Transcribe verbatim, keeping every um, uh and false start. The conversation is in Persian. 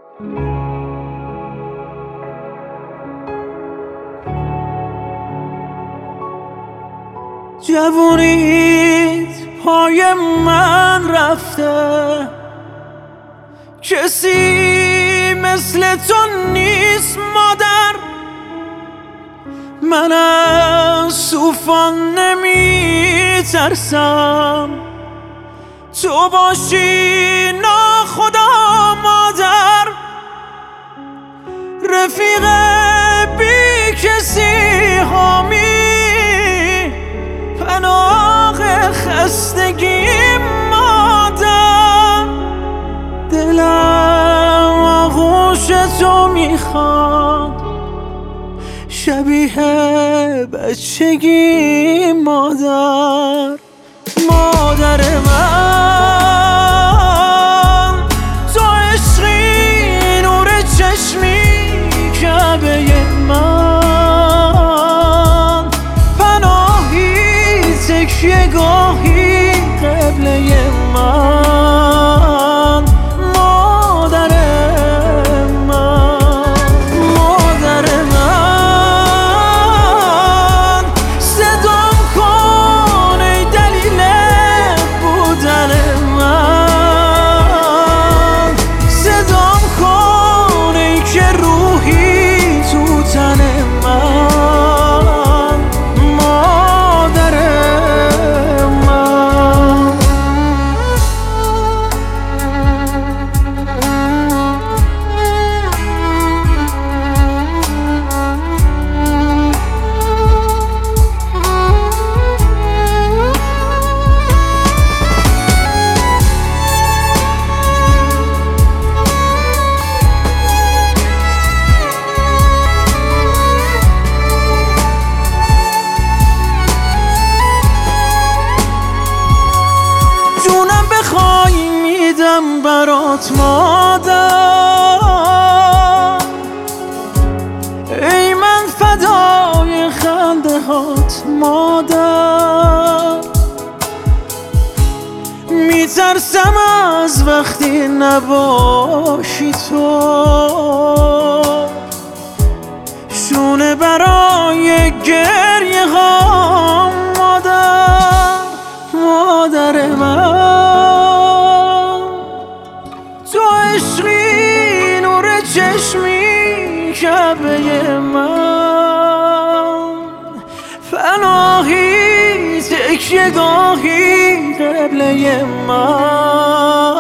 جوونیت پای من رفته، کسی مثل تو نیست مادر. من از طوفان نمی ترسم، تو باشی ناخدا مادر. رفیق بی کسی حامی، پناه خستگی مادر. دلم آغوش تو میخواد، شبیه بچگی مادر. مادر من تو عشقی، نور چشمی کعبه من. پناهی تکیه گاهی قبله من. مادر من، مادر من. صدام کن ای دلیل بودن من. صدام کن ای که روحی تو تن من. مادر من. جونم بخوای میدم برات مادر. ای من فدای خنده هات مادر. میترسم از وقتی نباشی تو، شونه برای گریه هام مادر. مادر من تو عشقی، نور چشمی کعبه من. پناهی تکیه گاهی قبله من.